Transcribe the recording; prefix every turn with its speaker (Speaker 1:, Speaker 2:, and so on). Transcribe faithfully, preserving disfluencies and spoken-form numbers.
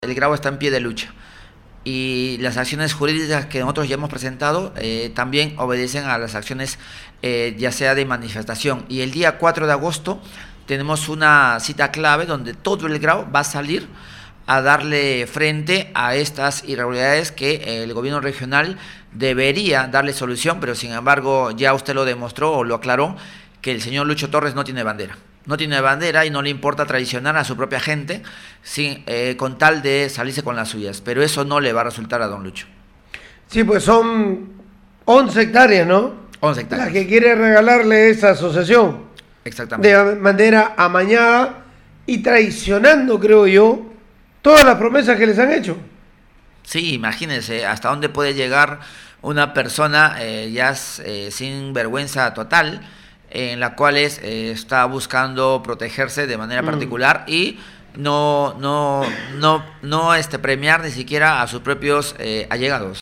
Speaker 1: El Grau está en pie de lucha y las acciones jurídicas que nosotros ya hemos presentado eh, también obedecen a las acciones eh, ya sea de manifestación. Y el día cuatro de agosto tenemos una cita clave donde todo el Grau va a salir a darle frente a estas irregularidades que el gobierno regional debería darle solución, pero sin embargo ya usted lo demostró o lo aclaró, que el señor Lucho Torres no tiene bandera. No tiene bandera y no le importa traicionar a su propia gente sin, eh, con tal de salirse con las suyas. Pero eso no le va a resultar a don Lucho.
Speaker 2: Sí, pues son once hectáreas, ¿no?
Speaker 1: once hectáreas.
Speaker 2: Las que quiere regalarle esa asociación.
Speaker 1: Exactamente.
Speaker 2: De manera amañada y traicionando, creo yo, todas las promesas que les han hecho.
Speaker 1: Sí, imagínense hasta dónde puede llegar una persona eh, ya eh, sin vergüenza total, en la cual es, eh, está buscando protegerse de manera particular mm. y no, no, no, no este, premiar ni siquiera a sus propios eh, allegados.